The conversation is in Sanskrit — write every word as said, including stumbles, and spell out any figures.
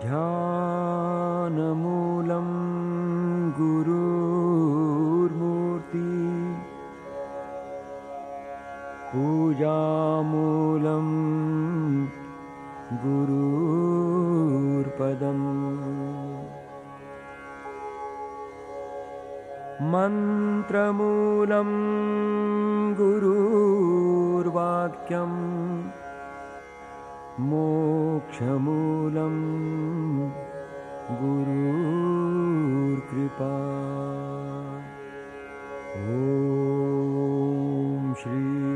ध्यानमूलं गुरुर्मूर्ति पूजामूलं गुरुर्पदम् मन्त्रमूलं गुरुर्वाक्यम् मोक्षमूलं गुरुर्कृपा। ॐ श्री